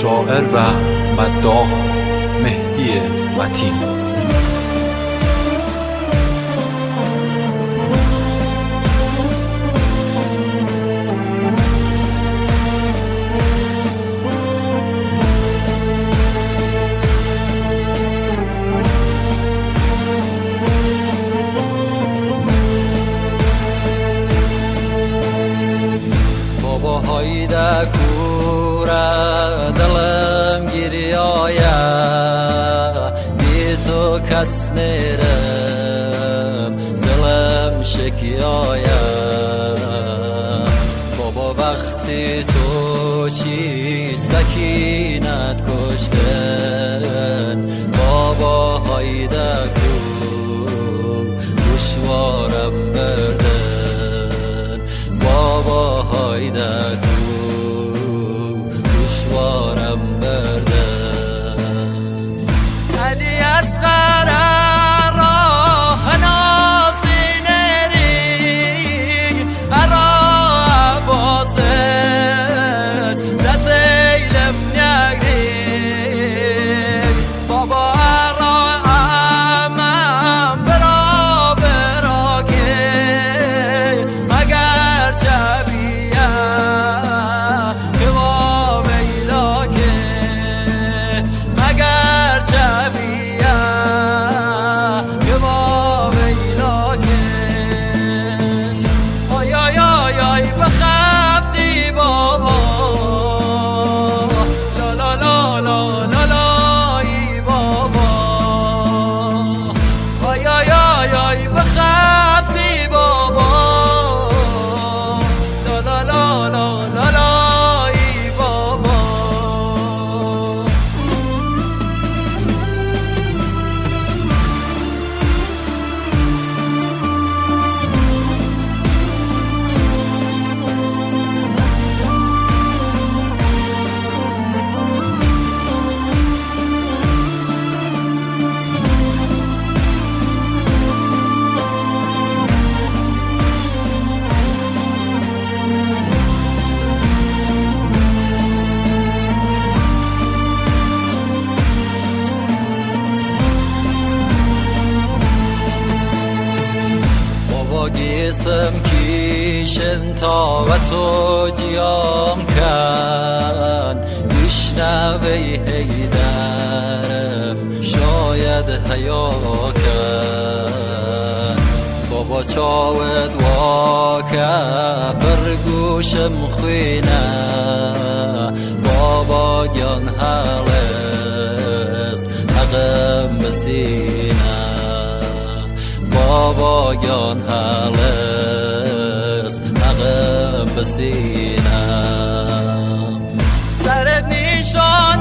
شاعر و مداح مهدی متین. هایده کوره دلم گیری آیا بی تو کس نیرم دلم شکی آیا بابا وقتی تو چی سکینت کشتن بابا هایده کو دشوارم بردن بابا هایده دشوارم بردن علی اصغر راه نازینری ارا بازد دزیلم نگری بابا ارا امم برا برا که مگر جبیه گیسم کیشن تا و تو جیام کن بشنوی هیدرم شاید حیا کن بابا چاود واکه پر گوشم خوینه بابا گیان حالست حقم بسینه بابا گیان حالست حقم بسینم سرت نیشان